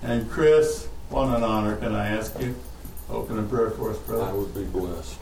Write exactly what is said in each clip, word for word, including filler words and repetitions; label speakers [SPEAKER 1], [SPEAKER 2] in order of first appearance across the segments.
[SPEAKER 1] And Chris, what an honor. Can I ask you? Open a prayer for us, brother.
[SPEAKER 2] I would be blessed.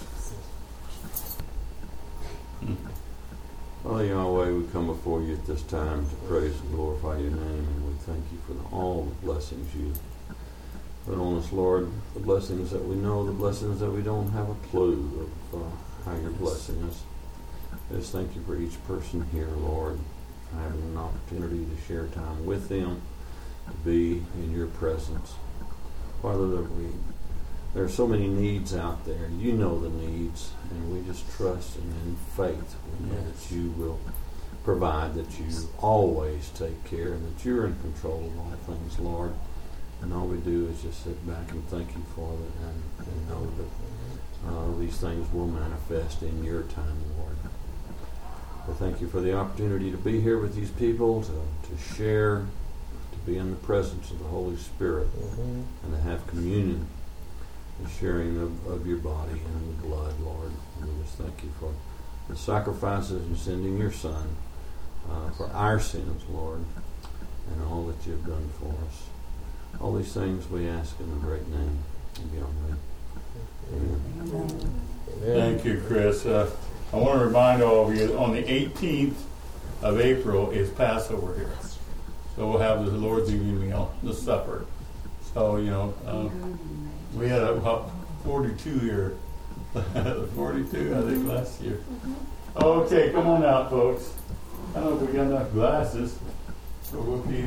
[SPEAKER 2] Well, Yahweh, we come before you at this time to praise and glorify your name, and we thank you for the, all the blessings you put on us, Lord, the blessings that we know, the blessings that we don't have a clue of uh, how you're blessing us. I just thank you for each person here, Lord, having an opportunity to share time with them, to be in your presence. Father, that we there are so many needs out there. You know the needs, and we just trust and in faith we know yes. that you will provide, that you always take care, and that you're in control of all things, Lord. And all we do is just sit back and thank you for it, and, and know that uh, these things will manifest in your time, Lord. I thank you for the opportunity to be here with these people, to, to share, to be in the presence of the Holy Spirit, mm-hmm. and to have communion, the sharing of, of your body and the blood, Lord. And we just thank you for the sacrifices in sending your Son uh, for our sins, Lord, and all that you've done for us. All these things we ask in the great name of Yahweh. Amen.
[SPEAKER 1] Amen. Thank you, Chris. Uh, I want to remind all of you, on the eighteenth of April is Passover here. So we'll have the Lord's evening meal, the supper. So, you know, um, we had about forty-two here. forty-two, I think, last year. Okay, come on out, folks. I don't know if we got enough glasses. So we'll keep.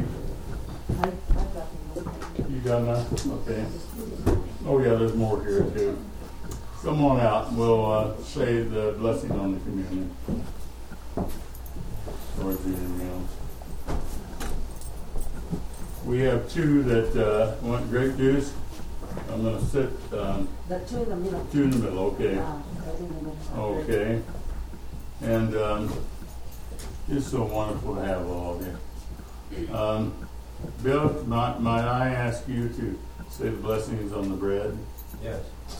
[SPEAKER 1] You got enough? Okay. Oh, yeah, there's more here, too. Come on out. We'll uh, say the blessing on the communion. Lord's evening meals. We have two that uh, want grape juice. I'm going to sit. Um,
[SPEAKER 3] the two in the middle.
[SPEAKER 1] Two in the middle, okay.
[SPEAKER 3] Uh, in the middle.
[SPEAKER 1] Okay. And um, it's so wonderful to have all of you. Um, Bill, might, might I ask you to say the blessings on the bread?
[SPEAKER 4] Yes.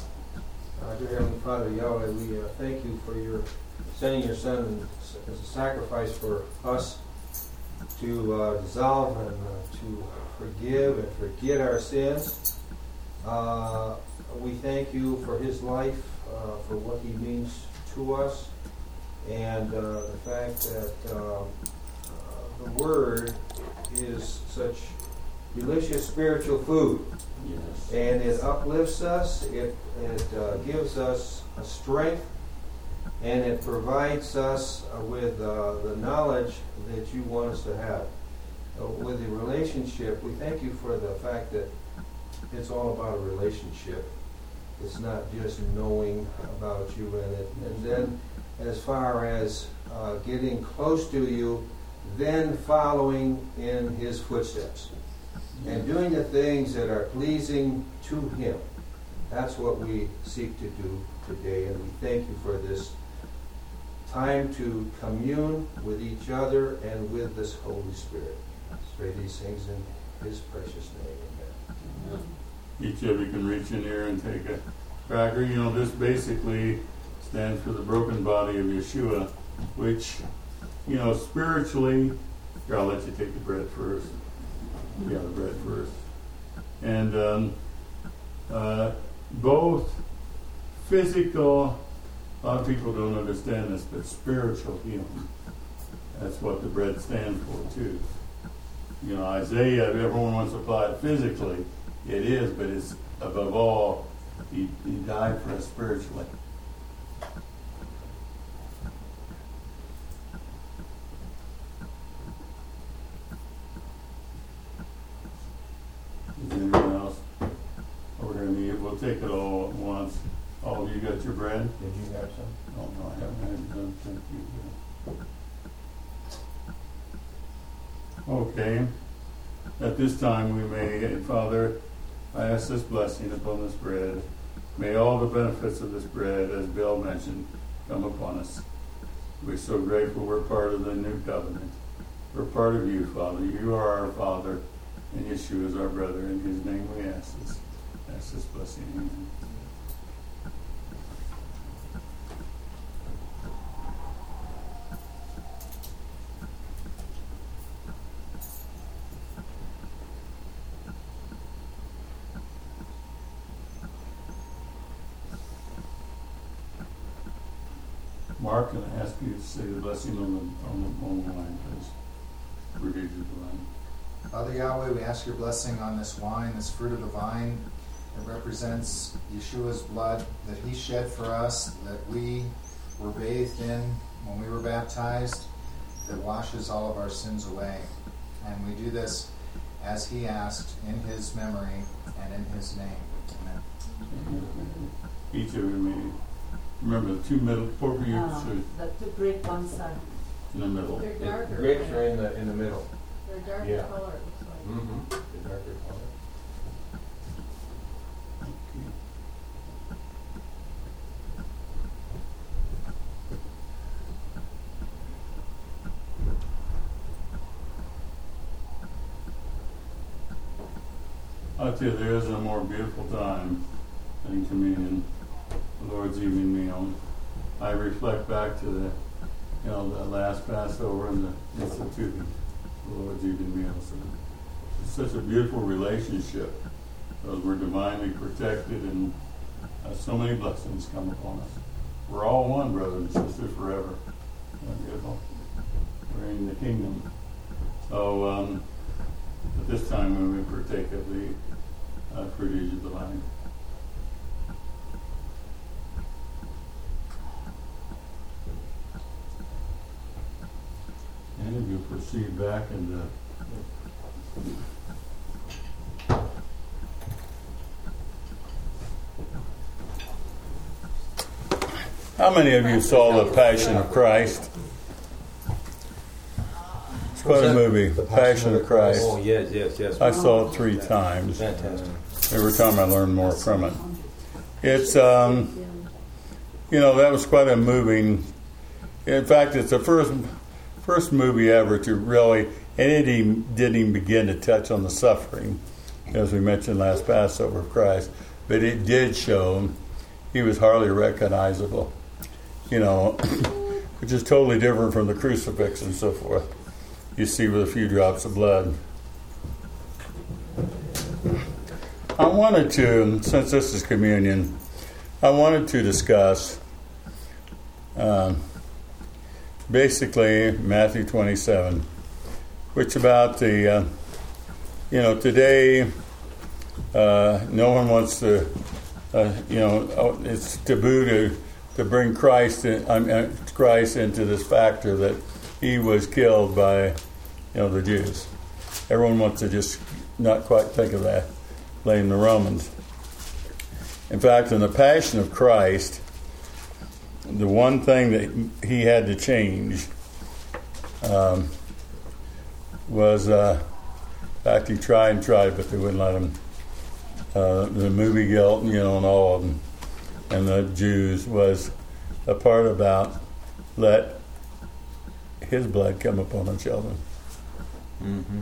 [SPEAKER 4] Uh, dear Heavenly Father, Yahweh, we uh, thank you for your sending your Son as a sacrifice for us to uh, dissolve and uh, to forgive and forget our sins. Uh, we thank you for his life, uh, for what he means to us, and uh, the fact that uh, uh, the Word is such delicious spiritual food.
[SPEAKER 1] Yes.
[SPEAKER 4] And it uplifts us, it, it uh, gives us a strength, and it provides us uh, with uh, the knowledge that you want us to have. Uh, with the relationship, we thank you for the fact that it's all about a relationship. It's not just knowing about you and it. And then as far as uh, getting close to you, then following in his footsteps and doing the things that are pleasing to him. That's what we seek to do today, and we thank you for this time to commune with each other and with this Holy Spirit. I pray these things in his precious name. Amen.
[SPEAKER 1] Each of you can reach in there and take a cracker. You know, this basically stands for the broken body of Yeshua, which, you know, spiritually, here, I'll let you take the bread first. Yeah, the bread first. And um, uh, both physical, a lot of people don't understand this, but spiritual healing. That's what the bread stands for, too. You know, Isaiah, everyone wants to apply it physically. It is, but it's above all, he, he died for us spiritually. Is anyone else over here in the, we'll take it all at once. All of you got your bread?
[SPEAKER 4] Did you have some?
[SPEAKER 1] Oh, no, I haven't had none. Thank you. Okay. At this time we may, Father, I ask this blessing upon this bread. May all the benefits of this bread, as Bill mentioned, come upon us. We're so grateful we're part of the new covenant. We're part of you, Father. You are our Father, and Yeshua is our brother. In his name we ask this. Ask this blessing. Amen. Mark, can I ask you to say the blessing on the on the, on the wine, please? Fruit of the vine.
[SPEAKER 5] Father Yahweh, we ask your blessing on this wine, this fruit of the vine. It represents Yeshua's blood that he shed for us, that we were bathed in when we were baptized, that washes all of our sins away. And we do this as he asked, in his memory and in his name. Amen.
[SPEAKER 1] Each of you may remember the two middle, four of you
[SPEAKER 3] Uh,
[SPEAKER 1] should
[SPEAKER 3] the two great ones are
[SPEAKER 1] in the middle.
[SPEAKER 6] They're
[SPEAKER 4] The
[SPEAKER 6] darker.
[SPEAKER 4] grapes are in the in the middle.
[SPEAKER 6] They're darker
[SPEAKER 4] Yeah.
[SPEAKER 6] color. Looks like.
[SPEAKER 4] Mm-hmm. The darker color.
[SPEAKER 1] I'll tell you, there is a more beautiful time than communion, the Lord's evening meal. I reflect back to the, you know, the last Passover and the instituting the Lord's evening meal. So it's such a beautiful relationship because we're divinely protected and uh, so many blessings come upon us. We're all one, brother and sister, forever. Isn't that beautiful? We're in the kingdom. So um, at this time, when we partake of the uh, fruit of the vine. And if you proceed back and uh, how many of you saw The Passion of Christ? It's quite a movie, The Passion of Christ.
[SPEAKER 7] Oh, yes, yes, yes.
[SPEAKER 1] I saw it three times.
[SPEAKER 7] Fantastic.
[SPEAKER 1] Every time I learned more from it. It's, um, you know, that was quite a moving. In fact, it's the first first movie ever to really, and it even, didn't even begin to touch on the suffering, as we mentioned last Passover of Christ, but it did show he was hardly recognizable, you know, which is totally different from the crucifix and so forth. You see with a few drops of blood. I wanted to, since this is communion, I wanted to discuss um, basically Matthew twenty-seven, which about the, uh, you know, today uh, no one wants to, uh, you know, it's taboo to, to bring Christ in, uh, Christ into this factor that he was killed by, you know, the Jews. Everyone wants to just not quite think of that. Blame the Romans. In fact, in the Passion of Christ, the one thing that he had to change um, was, uh, in fact, he tried and tried, but they wouldn't let him. Uh, the movie guilt, you know, and all of them, and the Jews was a part about let his blood come upon the children.
[SPEAKER 7] Mm-hmm.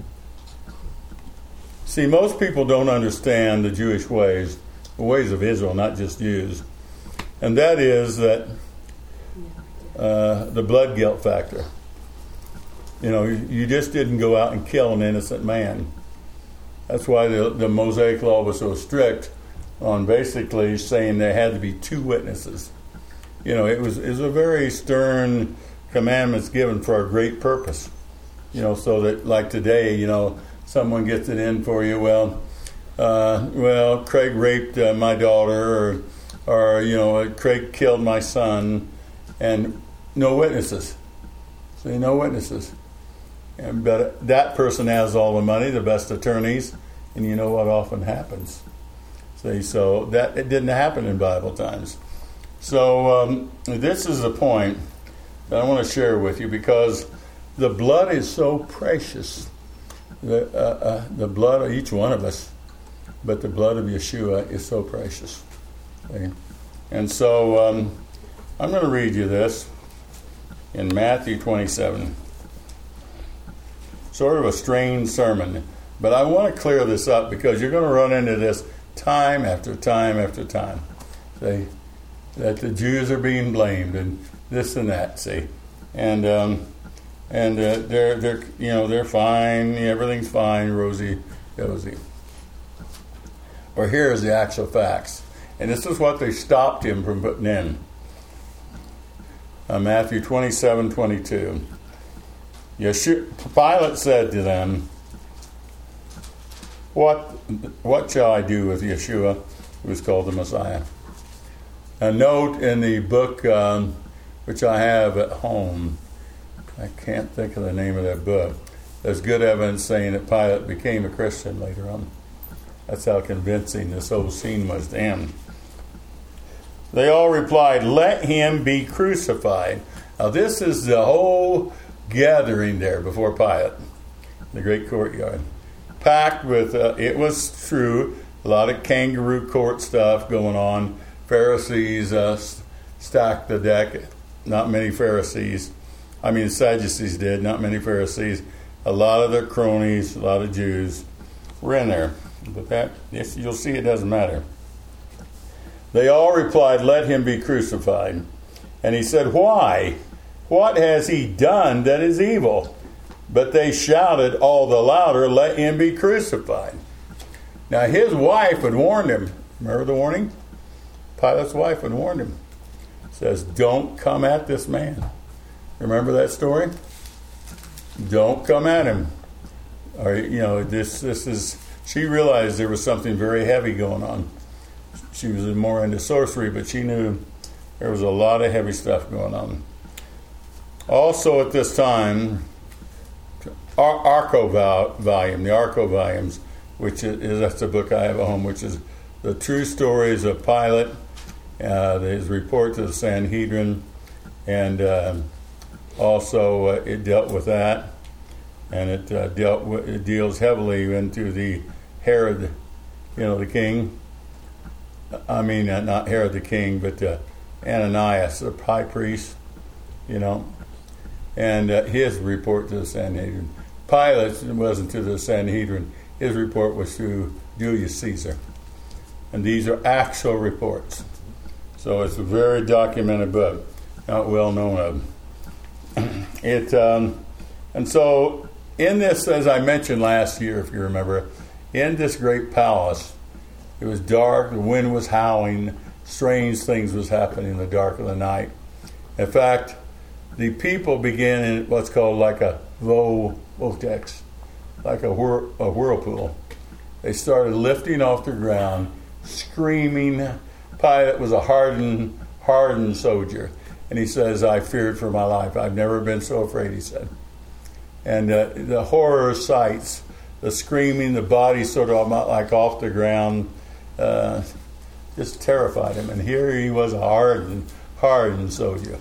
[SPEAKER 1] See, most people don't understand the Jewish ways, the ways of Israel, not just Jews. And that is that uh, the blood guilt factor. You know, you, you just didn't go out and kill an innocent man. That's why the, the Mosaic law was so strict on basically saying there had to be two witnesses. You know, it was, it was a very stern commandments given for a great purpose. You know, so that like today, you know, someone gets it in for you. Well, uh, well, Craig raped uh, my daughter, or, or you know, Craig killed my son, and no witnesses. See, no witnesses. And, but that person has all the money, the best attorneys, and you know what often happens. See, so that it didn't happen in Bible times. So um, this is the point that I want to share with you, because the blood is so precious. The, uh, uh, the blood of each one of us, but the blood of Yeshua is so precious. Okay? And so um, I'm going to read you this in Matthew twenty-seven. Sort of a strange sermon, but I want to clear this up because you're going to run into this time after time after time. See, that the Jews are being blamed and this and that. See, and um, and uh, they're they're you know they're fine, everything's fine, rosy, rosy. Or here's the actual facts, and this is what they stopped him from putting in. Uh, Matthew twenty-seven twenty-two. Yeshua, Pilate said to them, What what shall I do with Yeshua, who is called the Messiah? A note in the book um, which I have at home, I can't think of the name of that book. There's good evidence saying that Pilate became a Christian later on. That's how convincing this whole scene was to him. They all replied, Let him be crucified. Now this is the whole gathering there before Pilate, the great courtyard. Packed with, uh, it was true, a lot of kangaroo court stuff going on. Pharisees uh, stacked the deck. Not many Pharisees. I mean, Sadducees did, not many Pharisees. A lot of their cronies, a lot of Jews were in there. But that, you'll see, it doesn't matter. They all replied, Let him be crucified. And he said, Why? What has he done that is evil? But they shouted all the louder, Let him be crucified. Now his wife had warned him. Remember the warning? Pilate's wife had warned him. Says, don't come at this man. Remember that story? Don't come at him. Or, you know, this this is, she realized there was something very heavy going on. She was more into sorcery, but she knew there was a lot of heavy stuff going on. Also at this time, Ar- Arco vol- volume, the Arco volumes, which is, is that's the book I have at home, which is the true stories of Pilate, uh, his report to the Sanhedrin, and uh, also uh, it dealt with that, and it uh, dealt with, it deals heavily into the Herod, you know, the king. I mean, uh, not Herod the king, but uh, Ananias, the high priest, you know, and uh, his report to the Sanhedrin. Pilate wasn't to the Sanhedrin. His report was to Julius Caesar. And these are actual reports. So it's a very documented book, not well known of. It um, and so in this, as I mentioned last year, if you remember, in this great palace, it was dark, the wind was howling, strange things was happening in the dark of the night. In fact, the people began in what's called like a vo vortex, like a, whir, a whirlpool. They started lifting off the ground, screaming. Pilate was a hardened, hardened soldier. And he says, I feared for my life. I've never been so afraid, he said. And uh, the horror sights, the screaming, the body sort of like off the ground, uh, just terrified him. And here he was a hardened, hardened soldier.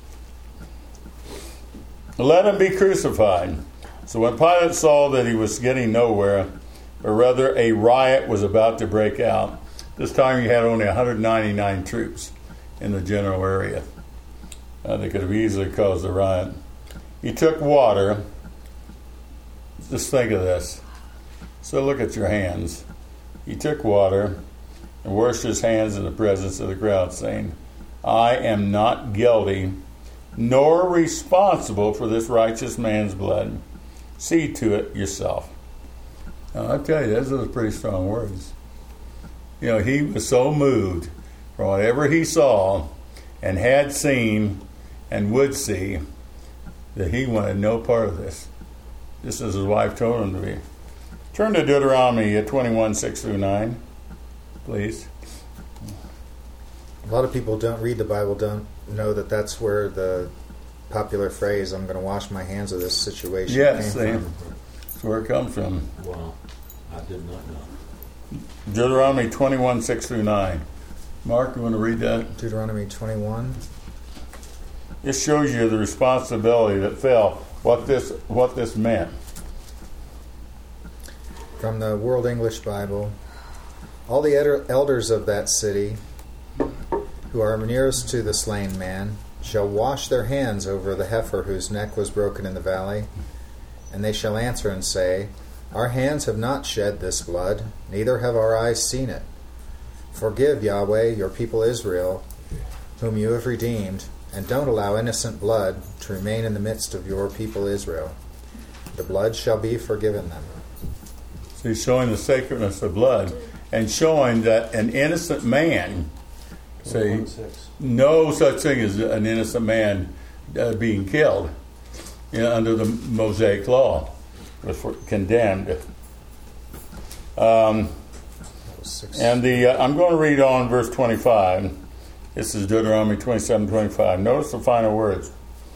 [SPEAKER 1] Let him be crucified. So when Pilate saw that he was getting nowhere, or rather a riot was about to break out, this time he had only one hundred ninety-nine troops in the general area. Uh, they could have easily caused a riot. He took water. Just think of this. So look at your hands. He took water and washed his hands in the presence of the crowd, saying, I am not guilty nor responsible for this righteous man's blood. See to it yourself. Now, I tell you, those are pretty strong words. You know, he was so moved from whatever he saw and had seen and would see that he wanted no part of this. Just as his wife told him to be. Turn to Deuteronomy twenty-one, six through nine, please.
[SPEAKER 5] A lot of people don't read the Bible, don't know that that's where the popular phrase, I'm going to wash my hands of this situation,
[SPEAKER 1] yes,
[SPEAKER 5] came
[SPEAKER 1] they,
[SPEAKER 5] from.
[SPEAKER 1] That's where it comes from.
[SPEAKER 2] Wow, I did not know.
[SPEAKER 1] Deuteronomy twenty-one, six through nine. Mark, you want to read that?
[SPEAKER 5] Deuteronomy twenty-one.
[SPEAKER 1] This shows you the responsibility that fell, what this what this meant.
[SPEAKER 5] From the World English Bible. All the ed- elders of that city, who are nearest to the slain man, shall wash their hands over the heifer whose neck was broken in the valley, and they shall answer and say, Our hands have not shed this blood, neither have our eyes seen it. Forgive, Yahweh, your people Israel, whom you have redeemed, and don't allow innocent blood to remain in the midst of your people Israel. The blood shall be forgiven them.
[SPEAKER 1] So he's showing the sacredness of blood and showing that an innocent man say,
[SPEAKER 4] One six.
[SPEAKER 1] no such thing as an innocent man uh, being killed, you know, under the Mosaic law, was for, condemned. Um,
[SPEAKER 5] Six.
[SPEAKER 1] and the uh, I'm going to read on verse twenty-five. This is Deuteronomy twenty-seven twenty-five. Notice the final words.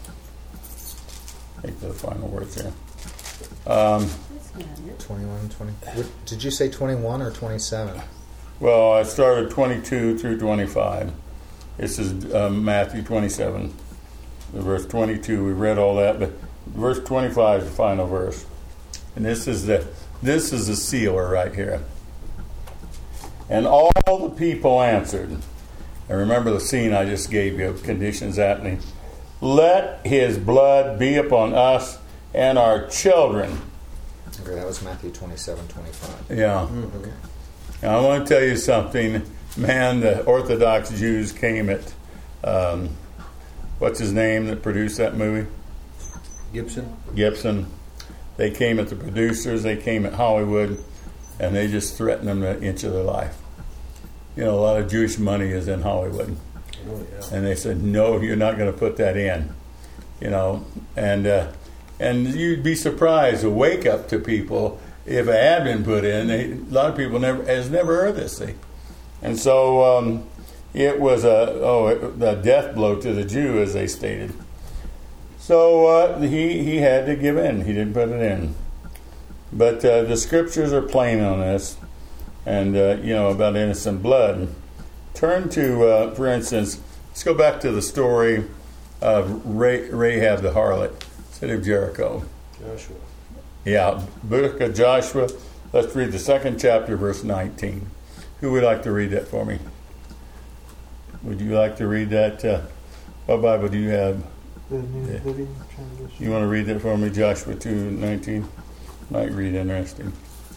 [SPEAKER 1] Take the final words here. Um,
[SPEAKER 3] That's not it.
[SPEAKER 5] twenty-one, twenty. What, did you say twenty-one or twenty-seven?
[SPEAKER 1] well, I started twenty-two through twenty-five. This is um, Matthew twenty-seven, verse twenty-two. We read all that, but verse twenty-five is the final verse, and this is the this is the sealer right here. And all the people answered. And remember the scene I just gave you of conditions happening. Let his blood be upon us and our children.
[SPEAKER 5] Okay, that was Matthew twenty-seven, twenty-five.
[SPEAKER 1] Yeah.
[SPEAKER 5] Okay.
[SPEAKER 1] Now, I want to tell you something. Man, the Orthodox Jews came at, um, what's his name that produced that movie?
[SPEAKER 7] Gibson.
[SPEAKER 1] Gibson. They came at the producers, they came at Hollywood, and they just threatened them to inch of their life. You know, a lot of Jewish money is in Hollywood.
[SPEAKER 4] Oh, yeah.
[SPEAKER 1] And they said, no, you're not going to put that in. You know, and uh, and you'd be surprised to wake up to people if it had been put in. They, a lot of people never has never heard this thing. And so um, it was a, oh, a death blow to the Jew, as they stated. So uh, he, he had to give in. He didn't put it in. But uh, the scriptures are plain on this, and, uh, you know, about innocent blood. Turn to, uh, for instance, let's go back to the story of Rahab the harlot, city of Jericho.
[SPEAKER 4] Joshua.
[SPEAKER 1] Yeah, book of Joshua. Let's read the second chapter, verse nineteen. Who would like to read that for me? Would you like to read that? Uh, what Bible do you have?
[SPEAKER 6] The New
[SPEAKER 1] Yeah.
[SPEAKER 6] Living Translation.
[SPEAKER 1] You want to read that for me, Joshua two nineteen? Might read interesting.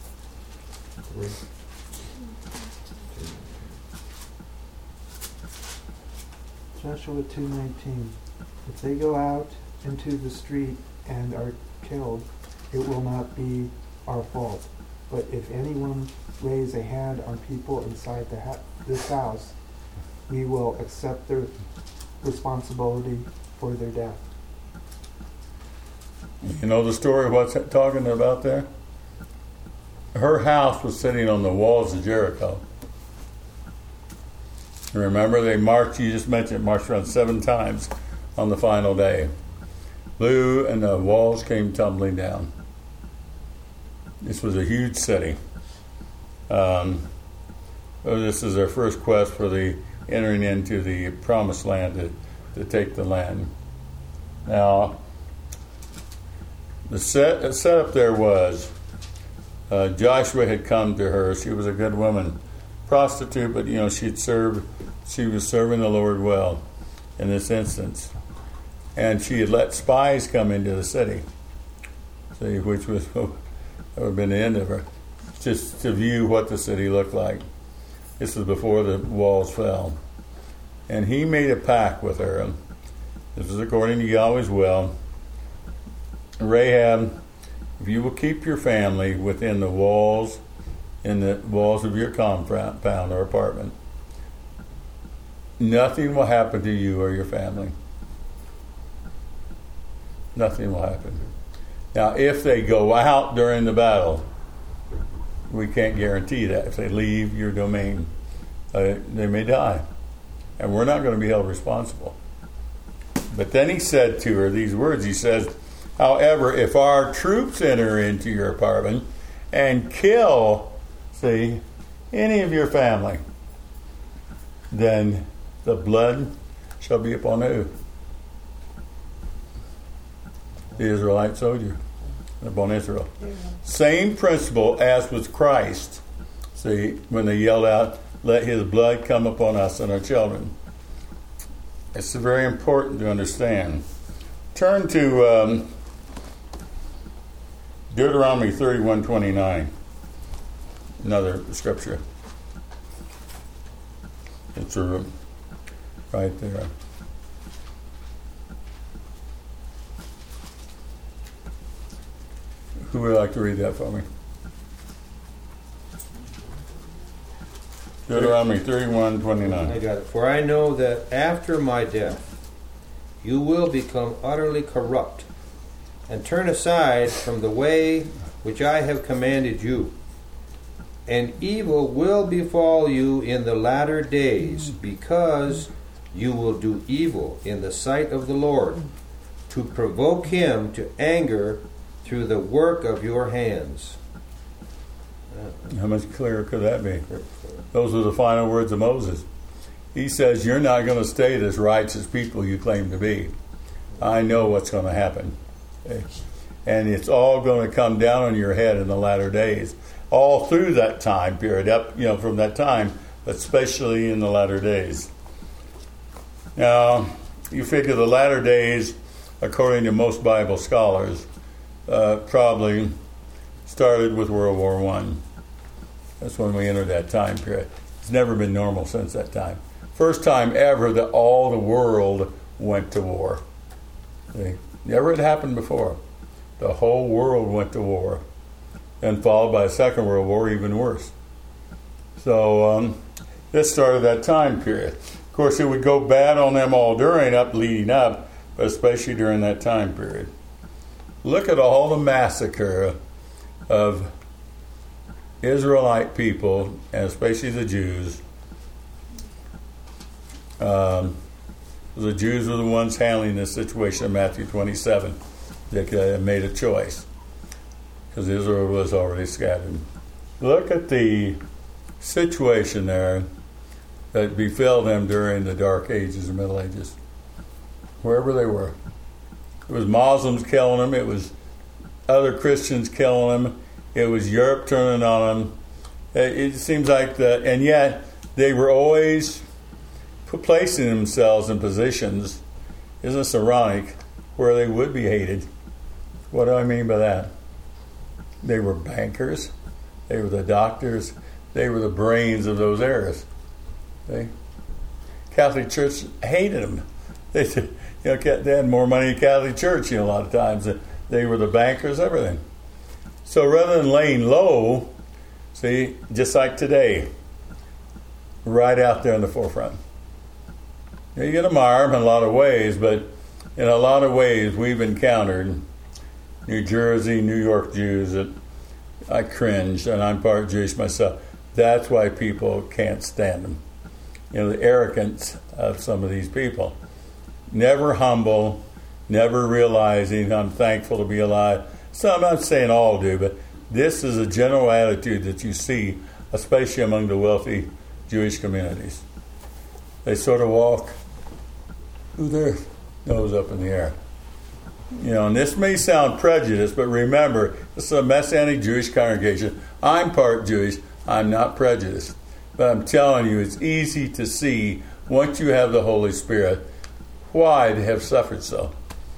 [SPEAKER 6] Joshua two nineteen. If they go out into the street and are killed, it will not be our fault. But if anyone lays a hand on people inside the ha- this house, we will accept their responsibility for their death.
[SPEAKER 1] You know the story of what's it talking about there? Her house was sitting on the walls of Jericho. Remember, they marched, you just mentioned, marched around seven times on the final day. Blew, and the walls came tumbling down. This was a huge city. Um, so this is their first quest for the entering into the promised land to, to take the land. Now, the set, the setup there was uh, Joshua had come to her. She was a good woman, prostitute, but you know she'd served. She was serving the Lord well in this instance, and she had let spies come into the city. See, which was that would have been the end of her, just to view what the city looked like. This was before the walls fell, and he made a pact with her. This is according to Yahweh's will. Rahab, if you will keep your family within the walls, in the walls of your compound or apartment, nothing will happen to you or your family. Nothing will happen. Now, if they go out during the battle, we can't guarantee that. If they leave your domain, uh, they may die. And we're not going to be held responsible. But then he said to her these words. He says, however, if our troops enter into your apartment and kill, see, any of your family, then the blood shall be upon who? The Israelite soldier, upon Israel. Same principle as with Christ. See, when they yelled out, let his blood come upon us and our children. It's very important to understand. Turn to um, Deuteronomy thirty-one twenty-nine. Another scripture. It's uh, right there. Who would like to read that for me? Deuteronomy thirty-one twenty-nine.
[SPEAKER 7] I got it. For I know that after my death you will become utterly corrupt and turn aside from the way which I have commanded you. And evil will befall you in the latter days, because you will do evil in the sight of the Lord, to provoke him to anger through the work of your hands.
[SPEAKER 1] How much clearer could that be? Those are the final words of Moses. He says, you're not going to stay this righteous people you claim to be. I know what's going to happen. Okay? And it's all going to come down on your head in the latter days. All through that time period, up, you know, from that time, but especially in the latter days. Now, you figure the latter days, according to most Bible scholars, uh, probably started with World War One. That's when we entered that time period. It's never been normal since that time. First time ever that all the world went to war. See? Never had happened before. The whole world went to war. And followed by a Second World War, even worse. So um, this started that time period. Of course, it would go bad on them all during, up leading up, but especially during that time period. Look at all the massacre of Israelite people, and especially the Jews. Um, the Jews were the ones handling this situation in Matthew twenty-seven. They uh, made a choice because Israel was already scattered. Look at the situation there that befell them during the Dark Ages and Middle Ages, wherever they were. It was Muslims killing them. It was other Christians killing them. It was Europe turning on them. It seems like that, and yet they were always placing themselves in positions, isn't this ironic, where they would be hated. What do I mean by that? They were bankers. They were the doctors. They were the brains of those eras. Okay? Catholic Church hated them. They said, you know, they had more money in Catholic Church, you know, a lot of times. They were the bankers, everything. So rather than laying low, see, just like today, right out there in the forefront. You get them armed in a lot of ways, but in a lot of ways we've encountered New Jersey, New York Jews that I cringed, and I'm part Jewish myself. That's why people can't stand them. You know, the arrogance of some of these people. Never humble, never realizing I'm thankful to be alive. So I'm not saying all do, but this is a general attitude that you see, especially among the wealthy Jewish communities. They sort of walk with their nose up in the air. You know, and this may sound prejudiced, but remember, this is a Messianic Jewish congregation. I'm part Jewish. I'm not prejudiced. But I'm telling you, it's easy to see, once you have the Holy Spirit, why they have suffered so.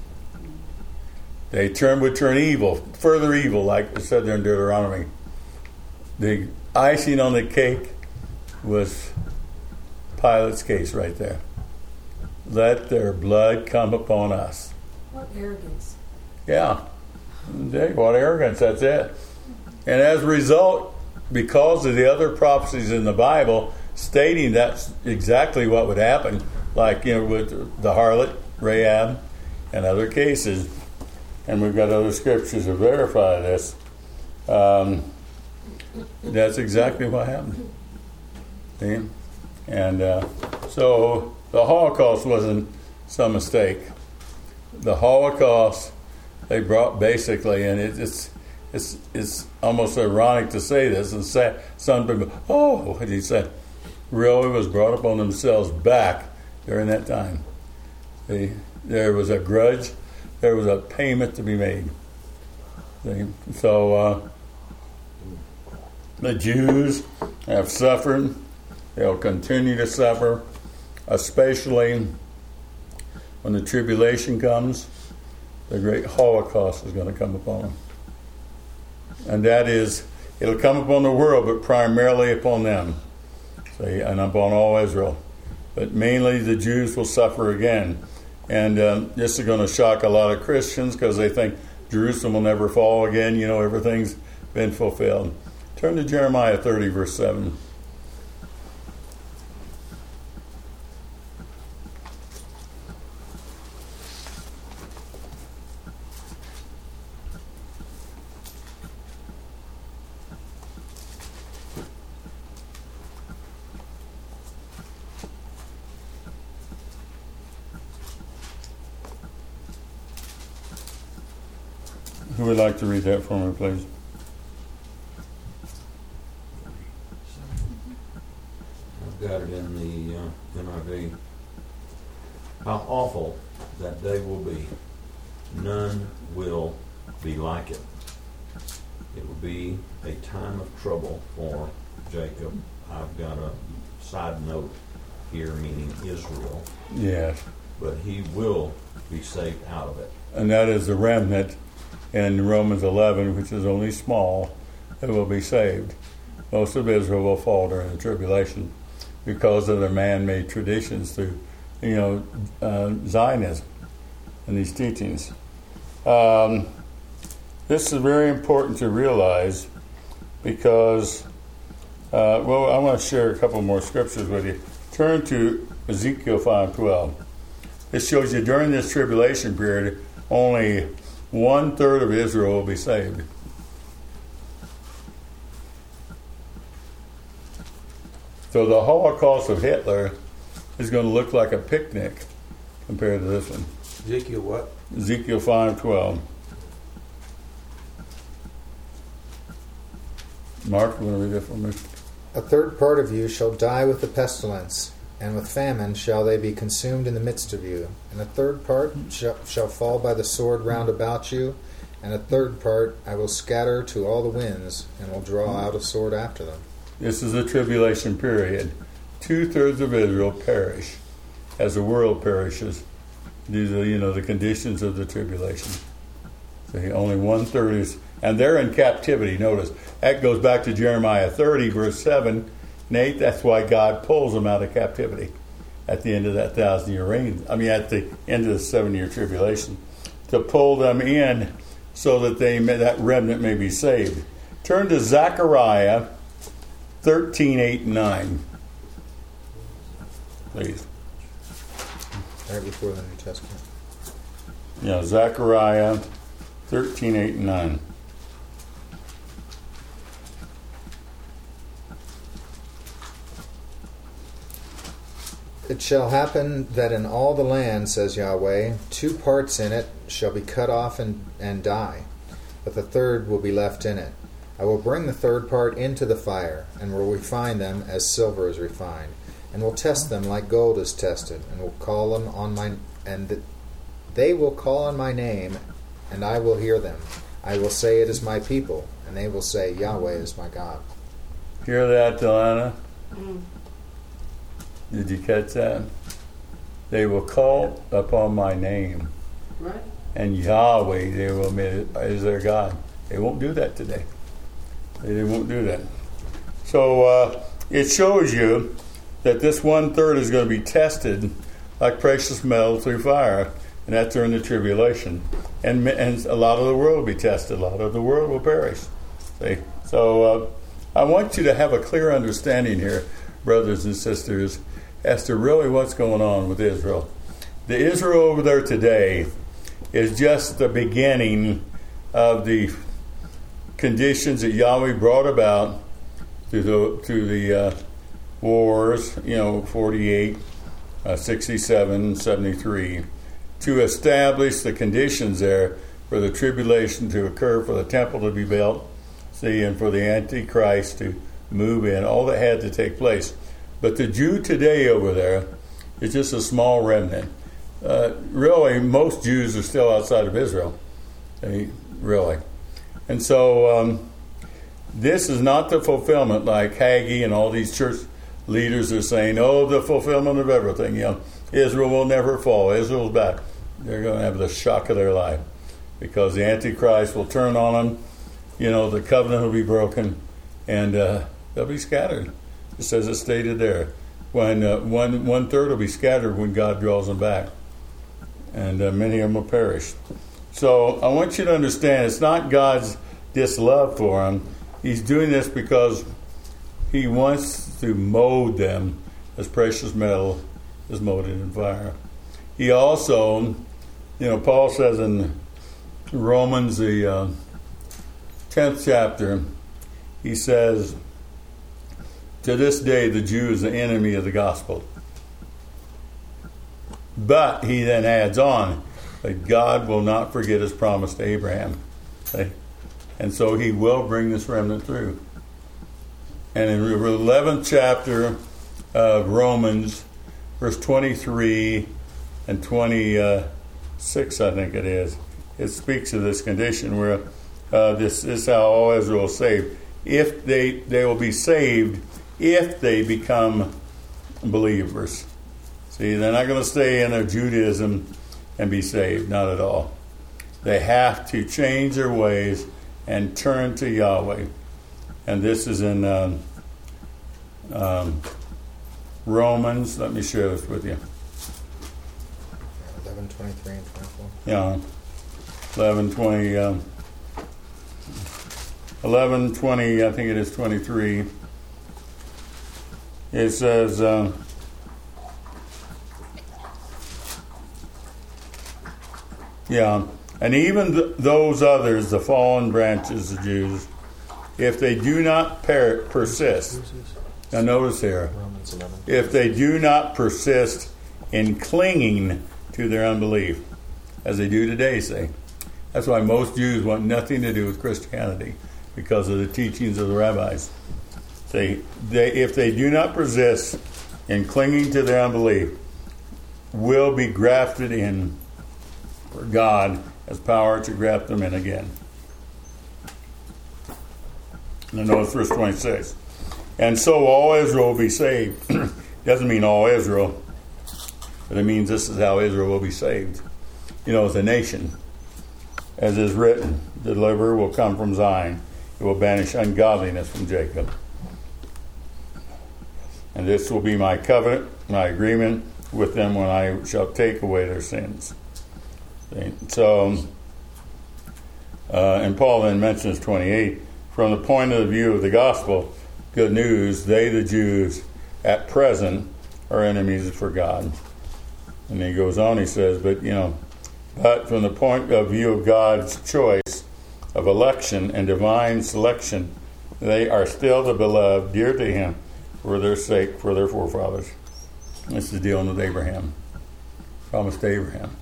[SPEAKER 1] They turn would turn evil, further evil, like it said there in Deuteronomy. The icing on the cake was Pilate's case right there. Let their blood come upon us.
[SPEAKER 3] What arrogance.
[SPEAKER 1] Yeah. What arrogance, that's it. And as a result, because of the other prophecies in the Bible stating that's exactly what would happen, like, you know, with the harlot, Rahab, and other cases, and we've got other scriptures to verify this, um, that's exactly what happened. See? And uh, so the Holocaust wasn't some mistake. The Holocaust, they brought basically, and it, it's it's it's almost ironic to say this, and say, some people, oh, what he said, really was brought upon themselves back during that time. See? There was a grudge, there was a payment to be made. See? So uh, the Jews have suffered. They'll continue to suffer, especially when the tribulation comes. The great Holocaust is going to come upon them. And that is, it'll come upon the world, but primarily upon them. See, and upon all Israel. But mainly the Jews will suffer again. And um, this is going to shock a lot of Christians because they think Jerusalem will never fall again. You know, everything's been fulfilled. Turn to Jeremiah thirty, verse seven. Who would like to read that for me, please?
[SPEAKER 2] I've got it in the uh, N I V. How awful that day will be. None will be like it. It will be a time of trouble for Jacob. I've got a side note here, meaning Israel,
[SPEAKER 1] Yes.
[SPEAKER 2] but he will be saved out of it.
[SPEAKER 1] And that is the remnant in Romans eleven, which is only small, that will be saved. Most of Israel will fall during the tribulation because of their man-made traditions through, you know, uh, Zionism and these teachings. Um, this is very important to realize because, uh, well, I want to share a couple more scriptures with you. Turn to Ezekiel five twelve. This shows you during this tribulation period, only one third of Israel will be saved. So the Holocaust of Hitler is going to look like a picnic compared to this one.
[SPEAKER 7] Ezekiel what?
[SPEAKER 1] Ezekiel five twelve. Mark, you want to read that for me?
[SPEAKER 5] A third part of you shall die with the pestilence, and with famine shall they be consumed in the midst of you. And a third part shall, shall fall by the sword round about you, and a third part I will scatter to all the winds, and will draw out a sword after them.
[SPEAKER 1] This is the tribulation period. Two-thirds of Israel perish as the world perishes. These are, you know, the conditions of the tribulation. See, only one-third is... And they're in captivity. Notice, that goes back to Jeremiah thirty, verse seven and eight. That's why God pulls them out of captivity at the end of that thousand-year reign. I mean, at the end of the seven-year tribulation. To pull them in so that they may, that remnant may be saved. Turn to Zechariah thirteen, eight, and nine. Please.
[SPEAKER 5] Right before the New Testament.
[SPEAKER 1] Yeah, Zechariah thirteen, eight, and nine.
[SPEAKER 5] It shall happen that in all the land, says Yahweh, two parts in it shall be cut off and, and die, but the third will be left in it. I will bring the third part into the fire, and will refine them as silver is refined, and will test them like gold is tested, and will call them on my and th- they will call on my name, and I will hear them. I will say, it is my people, and they will say, Yahweh is my God.
[SPEAKER 1] Hear that, Delana?
[SPEAKER 3] Mm.
[SPEAKER 1] Did you catch that? They will call upon my name,
[SPEAKER 3] Right?
[SPEAKER 1] and Yahweh they will admit is their God. They won't do that today. They won't do that. So uh, it shows you that this one third is going to be tested like precious metal through fire, and that's during the tribulation. And and a lot of the world will be tested. A lot of the world will perish. See? So uh, I want you to have a clear understanding here, brothers and sisters, as to really what's going on with Israel. The Israel over there today is just the beginning of the conditions that Yahweh brought about through the through the uh, wars, you know, forty-eight, uh, sixty-seven, seventy-three, to establish the conditions there for the tribulation to occur, for the temple to be built, see, and for the Antichrist to move in. All that had to take place. But the Jew today over there is just a small remnant. Uh, really, most Jews are still outside of Israel. I mean, really. And so um, this is not the fulfillment like Haggai and all these church leaders are saying, oh, the fulfillment of everything. You know, Israel will never fall. Israel's back. They're going to have the shock of their life because the Antichrist will turn on them. You know, the covenant will be broken and uh, they'll be scattered. Just as it stated there. When uh, one, one third will be scattered when God draws them back. And uh, many of them will perish. So I want you to understand it's not God's dislove for them. He's doing this because he wants to mold them as precious metal is molded in fire. He also, you know, Paul says in Romans, the uh, tenth chapter, he says, to this day the Jew is the enemy of the gospel. But he then adds on, that God will not forget his promise to Abraham. See? And so he will bring this remnant through. And in the eleventh chapter of Romans, verse twenty-three and twenty-six, I think it is, it speaks of this condition where uh, this is how all Israel is saved. If they, they will be saved if they become believers. See, they're not going to stay in their Judaism and be saved, not at all. They have to change their ways and turn to Yahweh. And this is in um, um, Romans. Let me share this with you.
[SPEAKER 7] eleven, twenty-three, and twenty-four.
[SPEAKER 1] Yeah, eleven, twenty, um, eleven, twenty, I think it is twenty-three. It says, um, yeah, and even th- those others, the fallen branches of Jews, if they do not per- persist, now notice here,
[SPEAKER 7] Romans eleven.
[SPEAKER 1] if they do not persist in clinging to their unbelief, as they do today, say. That's why most Jews want nothing to do with Christianity, because of the teachings of the rabbis. They, they, if they do not persist in clinging to their unbelief, will be grafted in, for God has power to graft them in again. And notice verse twenty-six. And so all Israel will be saved. Doesn't mean all Israel, but it means this is how Israel will be saved. You know, as a nation, as is written, the deliverer will come from Zion. It will banish ungodliness from Jacob. And this will be my covenant, my agreement with them when I shall take away their sins. See? So, uh, and Paul then mentions twenty-eight, from the point of view of the gospel, good news, they, the Jews, at present, are enemies for God. And he goes on, he says, but, you know, but from the point of view of God's choice of election and divine selection, they are still the beloved, dear to him, for their sake, for their forefathers. This is dealing with Abraham. Promised to Abraham.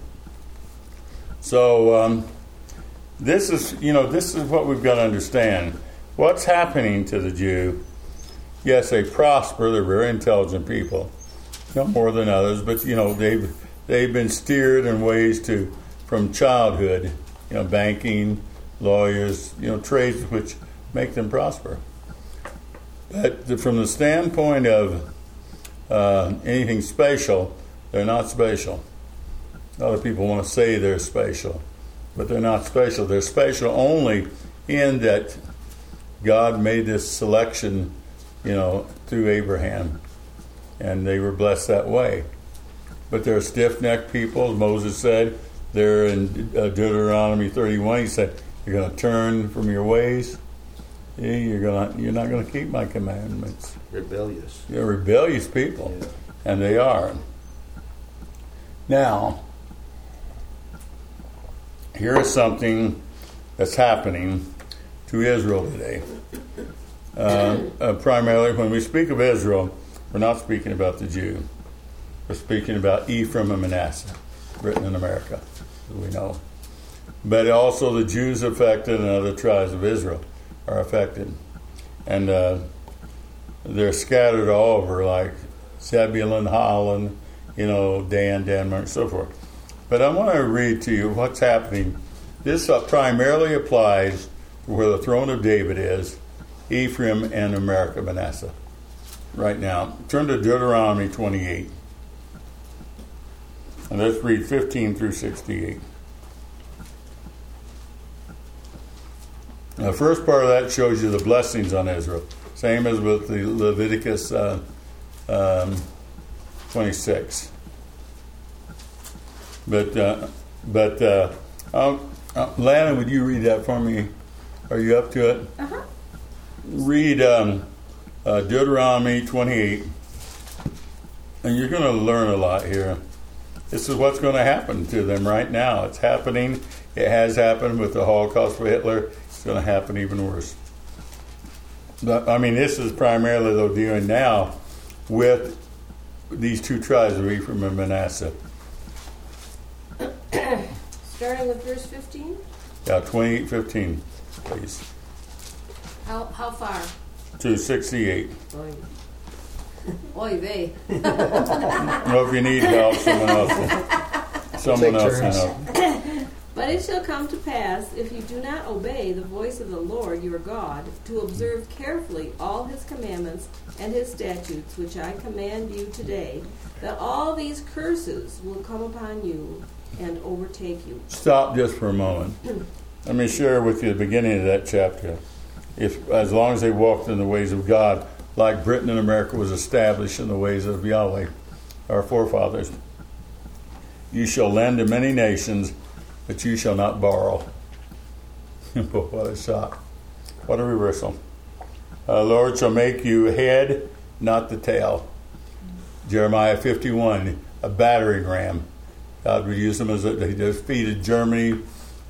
[SPEAKER 1] So, um, this is, you know, this is what we've got to understand. What's happening to the Jew? Yes, they prosper. They're very intelligent people. Not more than others, but, you know, they've they've been steered in ways to, from childhood, you know, banking, lawyers, you know, trades which make them prosper. But the, from the standpoint of uh, anything special, they're not special. Other people want to say they're special, but they're not special. They're special only in that God made this selection, you know, through Abraham, and they were blessed that way. But they're stiff-necked people, as Moses said. They're in uh, Deuteronomy thirty-one. He said, "You're going to turn from your ways. You're going to, you're not going to keep my commandments."
[SPEAKER 7] Rebellious.
[SPEAKER 1] They're rebellious people,
[SPEAKER 7] Yeah.
[SPEAKER 1] and they are. Now, here is something that's happening to Israel today. Uh, uh, primarily, when we speak of Israel, we're not speaking about the Jew. We're speaking about Ephraim and Manasseh, written in America, as we know. But also the Jews affected and other tribes of Israel are affected. And uh, they're scattered all over, like Zebulun, Holland, you know, Dan, Denmark, and so forth. But I want to read to you what's happening. This uh, primarily applies to where the throne of David is, Ephraim and America, Manasseh. Right now, turn to Deuteronomy twenty-eight. And let's read fifteen through sixty-eight. The first part of that shows you the blessings on Israel. Same as with the Leviticus uh, um, twenty-six. But, uh, but uh, um, uh, Lana, would you read that for me? Are you up to it?
[SPEAKER 3] Uh-huh.
[SPEAKER 1] Read um, uh, Deuteronomy twenty-eight. And you're going to learn a lot here. This is what's going to happen to them right now. It's happening. It has happened with the Holocaust for Hitler. It's going to happen even worse. But, I mean, this is primarily, though, dealing now with these two tribes of Ephraim and Manasseh.
[SPEAKER 3] Starting with verse fifteen?
[SPEAKER 1] Yeah, twenty-eight fifteen, please.
[SPEAKER 8] How, how far?
[SPEAKER 1] To sixty-eight.
[SPEAKER 8] Oy, Oy vey.
[SPEAKER 1] Well, if you need help, someone else will. Someone
[SPEAKER 5] Take
[SPEAKER 1] else
[SPEAKER 5] turns.
[SPEAKER 1] can help.
[SPEAKER 8] But it shall come to pass, if you do not obey the voice of the Lord your God, to observe carefully all his commandments and his statutes, which I command you today, that all these curses will come upon you and overtake you.
[SPEAKER 1] Stop just for a moment. Let me share with you the beginning of that chapter. If, as long as they walked in the ways of God, like Britain and America was established in the ways of Yahweh, our forefathers, you shall lend to many nations, but you shall not borrow. What a shock. What a reversal. Uh, Lord shall make you head, not the tail. Jeremiah fifty-one, a battering ram. God would use them as a, he defeated Germany,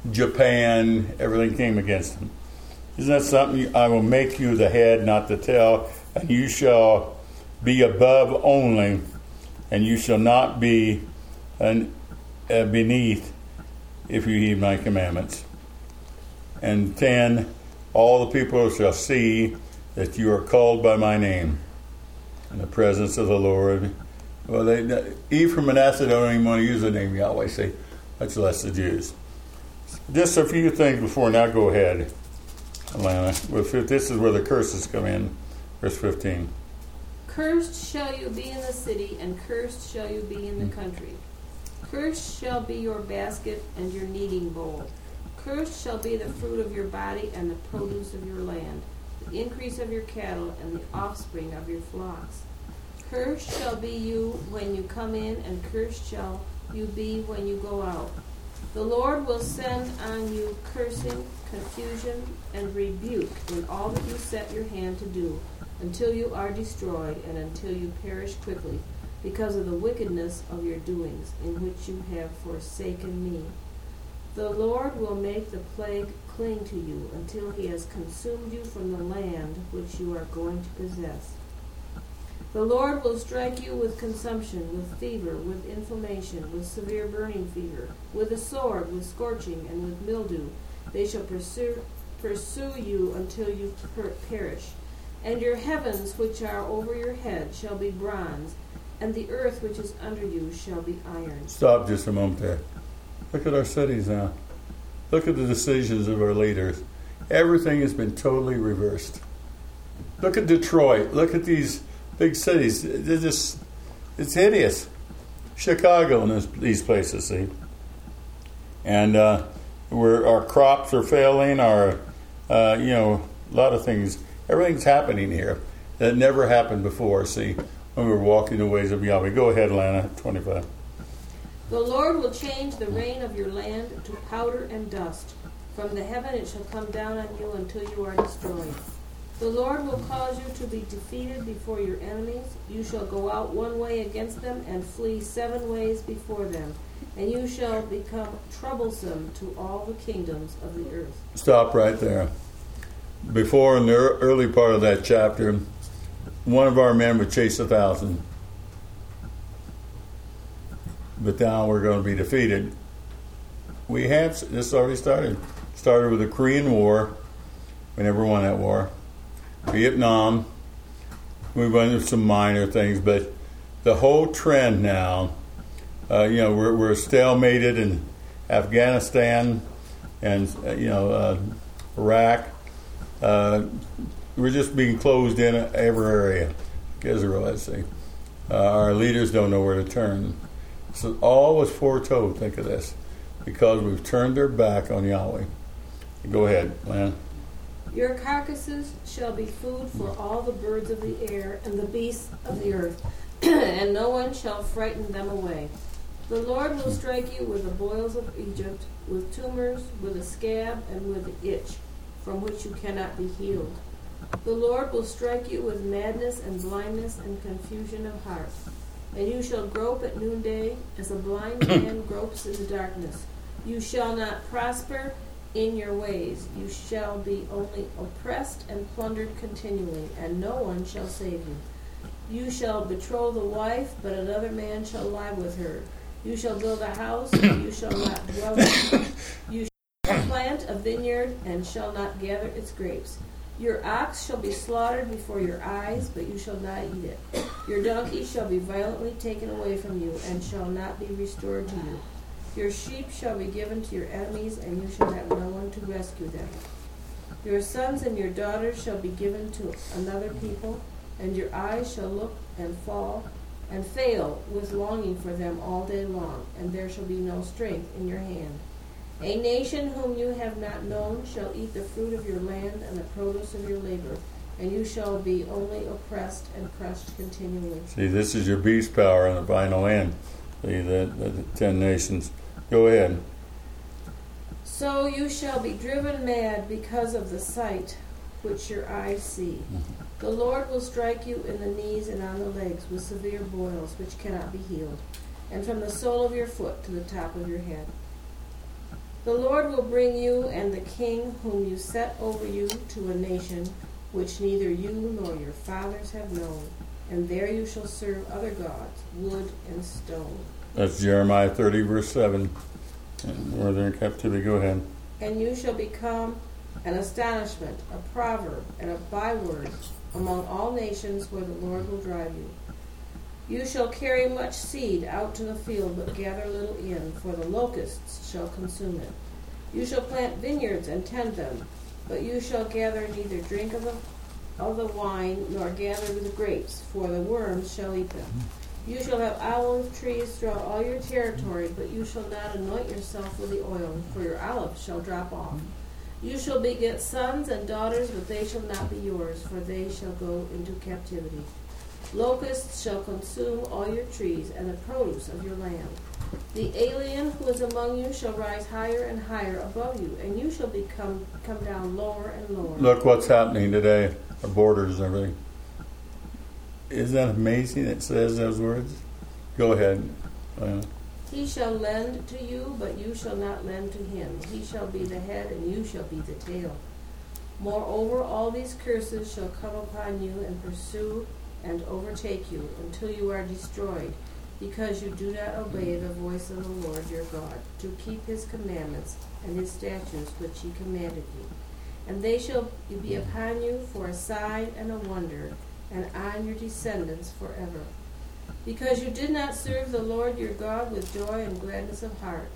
[SPEAKER 1] Japan, everything came against him. Isn't that something? I will make you the head, not the tail, and you shall be above only, and you shall not be an, uh, beneath, if you heed my commandments. And ten, all the people shall see that you are called by my name in the presence of the Lord. Well, they, Ephraim and Manasseh don't even want to use the name Yahweh, say, much less the Jews. Just a few things before, now go ahead, Alana. This is where the curses come in, verse fifteen.
[SPEAKER 8] Cursed shall you be in the city, and cursed shall you be in the country. Cursed shall be your basket and your kneading bowl. Cursed shall be the fruit of your body and the produce of your land, the increase of your cattle and the offspring of your flocks. Cursed shall be you when you come in, and cursed shall you be when you go out. The Lord will send on you cursing, confusion, and rebuke in all that you set your hand to do, until you are destroyed and until you perish quickly, because of the wickedness of your doings, in which you have forsaken me. The Lord will make the plague cling to you until he has consumed you from the land which you are going to possess. The Lord will strike you with consumption, with fever, with inflammation, with severe burning fever, with a sword, with scorching, and with mildew. They shall pursue, pursue you until you per- perish. And your heavens which are over your head shall be bronze, and the earth which is under you shall be iron.
[SPEAKER 1] Stop just a moment there. Look at our cities now. Look at the decisions of our leaders. Everything has been totally reversed. Look at Detroit. Look at these big cities. They're just, it's hideous. Chicago and this, these places, see. And uh, where our crops are failing, our, uh, you know, a lot of things. Everything's happening here that never happened before, see, when we were walking the ways of Yahweh. Go ahead, Lana, twenty-five.
[SPEAKER 8] The Lord will change the rain of your land to powder and dust. From the heaven it shall come down on you until you are destroyed. The Lord will cause you to be defeated before your enemies. You shall go out one way against them and flee seven ways before them. And you shall become troublesome to all the kingdoms of the earth.
[SPEAKER 1] Stop right there. Before, in the early part of that chapter, one of our men would chase a thousand. But now we're going to be defeated. We have, this already started. Started with the Korean War. We never won that war. Vietnam. We went through some minor things, but the whole trend now, uh, you know, we're, we're stalemated in Afghanistan and, uh, you know, uh, Iraq. Uh, we're just being closed in every area. Israel, let's see. Uh, our leaders don't know where to turn. So all was foretold, think of this, because we've turned their back on Yahweh. Go ahead, Lan.
[SPEAKER 8] Your carcasses shall be food for all the birds of the air and the beasts of the earth, and no one shall frighten them away. The Lord will strike you with the boils of Egypt, with tumors, with a scab, and with an itch, from which you cannot be healed. The Lord will strike you with madness and blindness and confusion of heart. And you shall grope at noonday, as a blind man gropes in the darkness. You shall not prosper in your ways. You shall be only oppressed and plundered continually, and no one shall save you. You shall betroth a wife, but another man shall lie with her. You shall build a house, but you shall not dwell in it. You shall plant a vineyard and shall not gather its grapes. Your ox shall be slaughtered before your eyes, but you shall not eat it. Your donkey shall be violently taken away from you, and shall not be restored to you. Your sheep shall be given to your enemies, and you shall have no one to rescue them. Your sons and your daughters shall be given to another people, and your eyes shall look and fall and fail with longing for them all day long, and there shall be no strength in your hand. A nation whom you have not known shall eat the fruit of your land and the produce of your labor, and you shall be only oppressed and crushed continually.
[SPEAKER 1] See, this is your beast power in the final end. See, the, the, the ten nations. Go ahead.
[SPEAKER 8] So you shall be driven mad because of the sight which your eyes see. The Lord will strike you in the knees and on the legs with severe boils which cannot be healed, and from the sole of your foot to the top of your head. The Lord will bring you and the king whom you set over you to a nation which neither you nor your fathers have known, and there you shall serve other gods, wood and stone.
[SPEAKER 1] That's Jeremiah thirty, verse seven. And where they're in captivity, go ahead.
[SPEAKER 8] And you shall become an astonishment, a proverb, and a byword among all nations where the Lord will drive you. You shall carry much seed out to the field, but gather little in, for the locusts shall consume it. You shall plant vineyards and tend them, but you shall gather neither drink of the, of the wine, nor gather the grapes, for the worms shall eat them. You shall have olive trees throughout all your territory, but you shall not anoint yourself with the oil, for your olives shall drop off. You shall beget sons and daughters, but they shall not be yours, for they shall go into captivity. Locusts shall consume all your trees and the produce of your land. The alien who is among you shall rise higher and higher above you, and you shall become come down lower and lower.
[SPEAKER 1] Look what's happening today, our borders and everything. Isn't that amazing it says those words? Go ahead. Uh,
[SPEAKER 8] He shall lend to you, but you shall not lend to him. He shall be the head, and you shall be the tail. Moreover, all these curses shall come upon you and pursue and overtake you until you are destroyed, because you do not obey the voice of the Lord your God, to keep his commandments and his statutes which he commanded you. And they shall be upon you for a sign and a wonder, and on your descendants forever. Because you did not serve the Lord your God with joy and gladness of heart,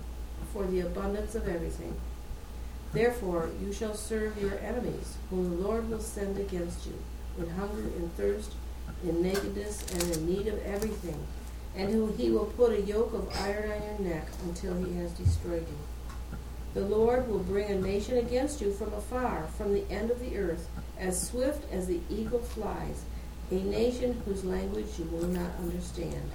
[SPEAKER 8] for the abundance of everything. Therefore you shall serve your enemies, whom the Lord will send against you, in hunger, in thirst, in nakedness, and in need of everything, and who he will put a yoke of iron on your neck until he has destroyed you. The Lord will bring a nation against you from afar, from the end of the earth, as swift as the eagle flies, a nation whose language you will not understand,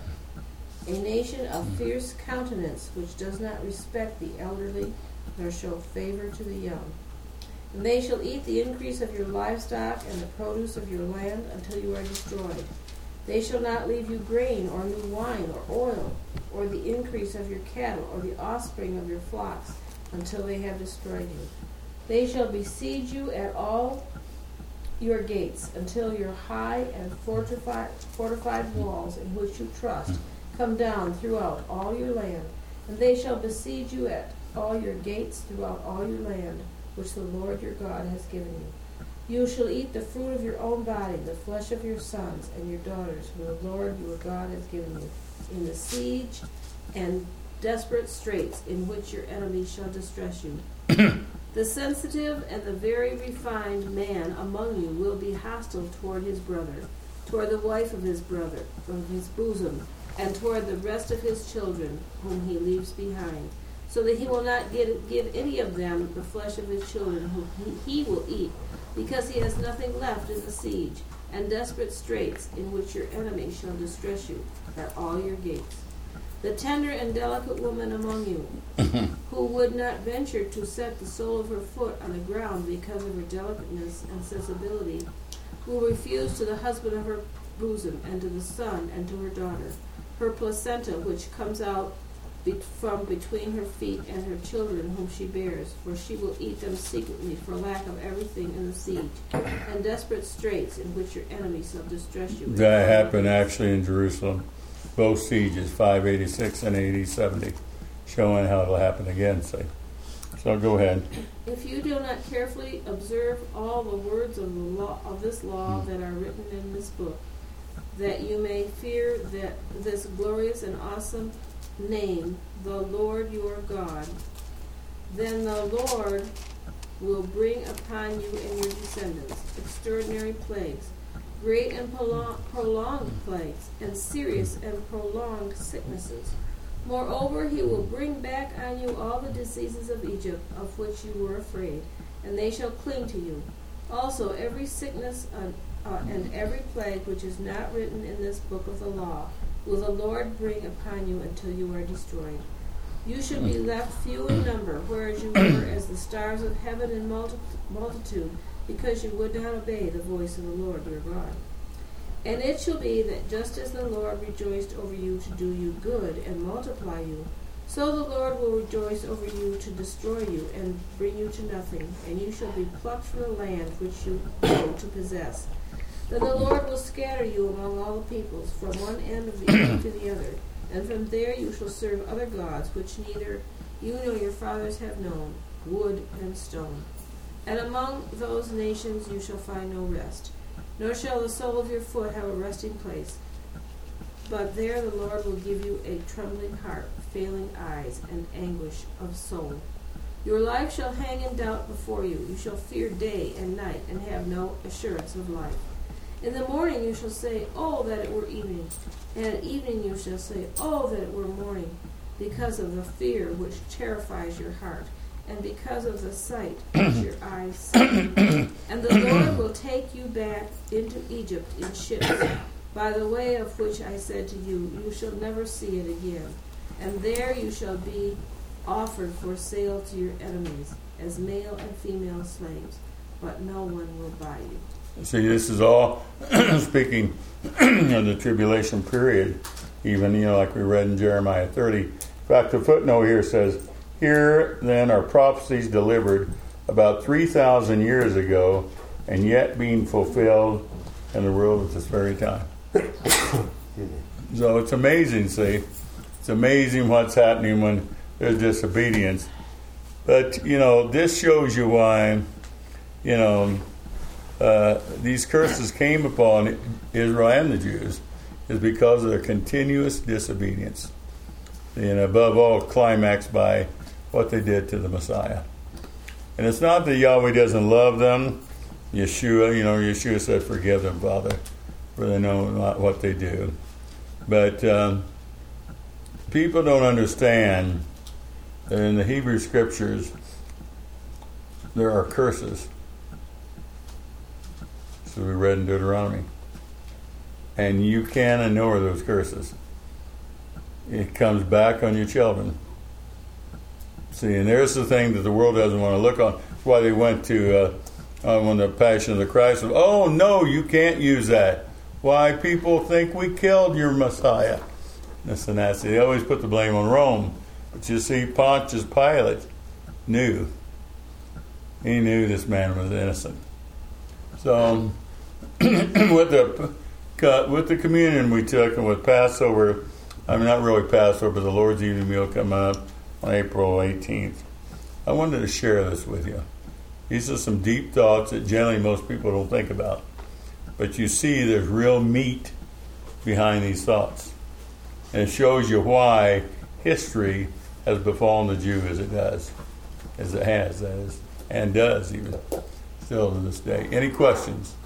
[SPEAKER 8] a nation of fierce countenance which does not respect the elderly, nor show favor to the young. And they shall eat the increase of your livestock and the produce of your land until you are destroyed. They shall not leave you grain or new wine or oil, or the increase of your cattle or the offspring of your flocks, until they have destroyed you. They shall besiege you at all your gates, until your high and fortified, fortified walls in which you trust come down throughout all your land. And they shall besiege you at all your gates throughout all your land, which the Lord your God has given you. You shall eat the fruit of your own body, the flesh of your sons and your daughters, whom the Lord your God has given you, in the siege and desperate straits in which your enemies shall distress you. The sensitive and the very refined man among you will be hostile toward his brother, toward the wife of his brother, of his bosom, and toward the rest of his children, whom he leaves behind, so that he will not get, give any of them the flesh of his children, whom he, he will eat, because he has nothing left in the siege and desperate straits in which your enemies shall distress you at all your gates. The tender and delicate woman among you, who would not venture to set the sole of her foot on the ground because of her delicateness and sensibility, will refuse to the husband of her bosom, and to the son, and to her daughter, her placenta which comes out be- from between her feet and her children whom she bears, for she will eat them secretly for lack of everything in the siege, and desperate straits in which your enemies shall distress you.
[SPEAKER 1] That happened actually in Jerusalem. Both sieges, five eighty-six and eighty seventy, showing how it'll happen again. See, So go ahead.
[SPEAKER 8] If you do not carefully observe all the words of the law of this law that are written in this book, that you may fear that this glorious and awesome name, the Lord your God, then the Lord will bring upon you and your descendants extraordinary plagues, great and prolong- prolonged plagues, and serious and prolonged sicknesses. Moreover, he will bring back on you all the diseases of Egypt, of which you were afraid, and they shall cling to you. Also, every sickness uh, uh, and every plague which is not written in this book of the law will the Lord bring upon you until you are destroyed. You shall be left few in number, whereas you were as the stars of heaven in multi- multitude, because you would not obey the voice of the Lord your God. And it shall be that just as the Lord rejoiced over you to do you good and multiply you, so the Lord will rejoice over you to destroy you and bring you to nothing, and you shall be plucked from the land which you go to possess. Then the Lord will scatter you among all the peoples, from one end of the earth to the other, and from there you shall serve other gods, which neither you nor your fathers have known, wood and stone. And among those nations you shall find no rest, nor shall the sole of your foot have a resting place. But there the Lord will give you a trembling heart, failing eyes, and anguish of soul. Your life shall hang in doubt before you. You shall fear day and night, and have no assurance of life. In the morning you shall say, Oh, that it were evening. And at evening you shall say, Oh, that it were morning, because of the fear which terrifies your heart, and because of the sight which your eyes see. And the Lord will take you back into Egypt in ships, by the way of which I said to you, You shall never see it again. And there you shall be offered for sale to your enemies, as male and female slaves, but no one will buy you.
[SPEAKER 1] See, this is all speaking of the tribulation period, even, you know, like we read in Jeremiah thirty. In fact, the footnote here says, Here then are prophecies delivered about three thousand years ago, and yet being fulfilled in the world at this very time. So it's amazing, see. It's amazing what's happening when there's disobedience. But, you know, this shows you why, you know, uh, these curses came upon Israel and the Jews, is because of their continuous disobedience. And above all, climaxed by what they did to the Messiah. And it's not that Yahweh doesn't love them. Yeshua, you know, Yeshua said, Forgive them, Father, for they know not what they do. But um, people don't understand that in the Hebrew Scriptures there are curses. So we read in Deuteronomy. And you can ignore those curses. It comes back on your children. See, and there's the thing that the world doesn't want to look on. That's why they went to, uh, uh, when the Passion of the Christ was, oh, no, you can't use that. Why, people think we killed your Messiah. This and that. See, they always put the blame on Rome. But you see, Pontius Pilate knew. He knew this man was innocent. So, with the with the communion we took, and with Passover, I mean, not really Passover, but the Lord's evening meal coming up on April eighteenth, I wanted to share this with you. These are some deep thoughts that generally most people don't think about. But you see there's real meat behind these thoughts. And it shows you why history has befallen the Jew as it does. As it has, that is. And does even. Still to this day. Any questions?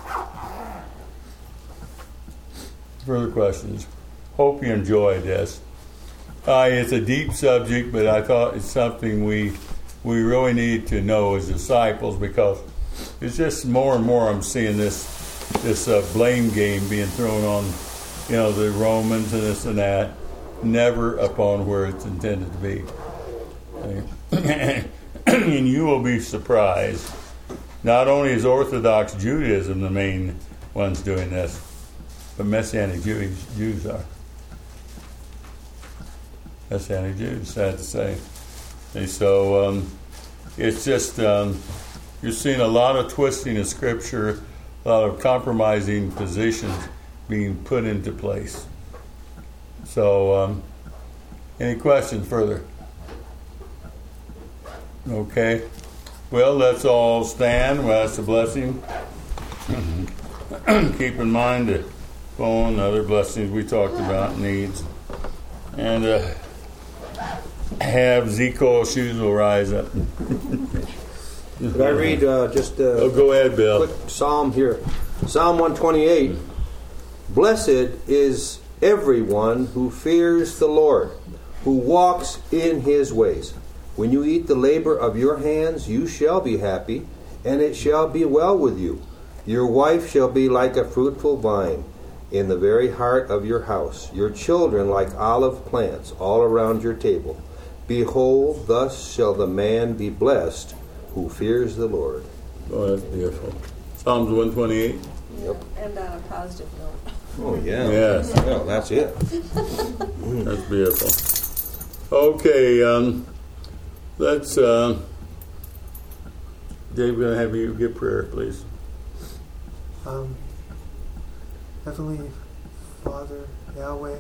[SPEAKER 1] Further questions? Hope you enjoyed this. Uh, it's a deep subject, but I thought it's something we we really need to know as disciples, because it's just more and more I'm seeing this this uh, blame game being thrown on, you know, the Romans and this and that, never upon where it's intended to be. And you will be surprised. Not only is Orthodox Judaism the main ones doing this, but Messianic Jews, Jews are. Messianic Jews, sad to say. And so um, it's just, um, you're seeing a lot of twisting of Scripture, a lot of compromising positions being put into place. So, um, any questions further? Okay. Well, let's all stand. Well, that's a blessing. Keep in mind the phone and other blessings we talked about, needs. And uh, have Zico shoes will rise up.
[SPEAKER 7] Could I read uh, just a
[SPEAKER 1] Oh, go ahead, Bill.
[SPEAKER 7] quick psalm here? Psalm one twenty-eight. Blessed is everyone who fears the Lord, who walks in his ways. When you eat the labor of your hands, you shall be happy, and it shall be well with you. Your wife shall be like a fruitful vine in the very heart of your house, your children like olive plants all around your table. Behold, thus shall the man be blessed who fears the Lord.
[SPEAKER 1] Oh, that's beautiful. Psalms one twenty-eight.
[SPEAKER 7] Yep.
[SPEAKER 3] And on a positive note.
[SPEAKER 7] Oh, yeah.
[SPEAKER 1] Yes.
[SPEAKER 7] Well, that's it.
[SPEAKER 1] That's beautiful. Okay, um, let's, uh, Dave, going to have you give prayer, please.
[SPEAKER 6] Um, Heavenly Father, Yahweh,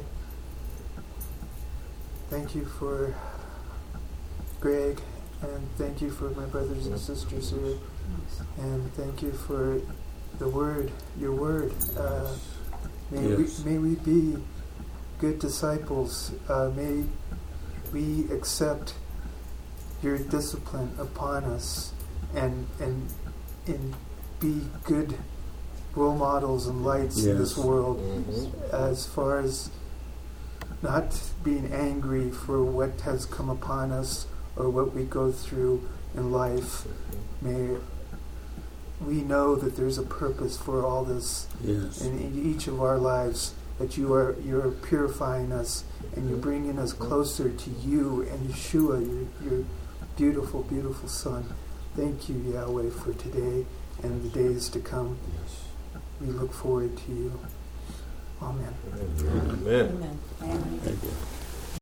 [SPEAKER 6] thank you for Greg, and thank you for my brothers and sisters here, and thank you for the Word, your Word. Uh, may,
[SPEAKER 1] Yes.
[SPEAKER 6] we, may we be good disciples. Uh, may we accept your discipline upon us, and and and be good role models and lights in this
[SPEAKER 1] Yes.
[SPEAKER 6] world,
[SPEAKER 7] Mhm.
[SPEAKER 6] as far as not being angry for what has come upon us or what we go through in life. May we know that there's a purpose for all this
[SPEAKER 1] Yes.
[SPEAKER 6] in, in each of our lives, that you are you're purifying us and you're bringing us closer to you and Yeshua, your, your beautiful, beautiful Son. Thank you, Yahweh, for today and the days to come. We look forward to you. Amen.
[SPEAKER 7] Amen.
[SPEAKER 3] Amen. Amen.
[SPEAKER 1] Thank you.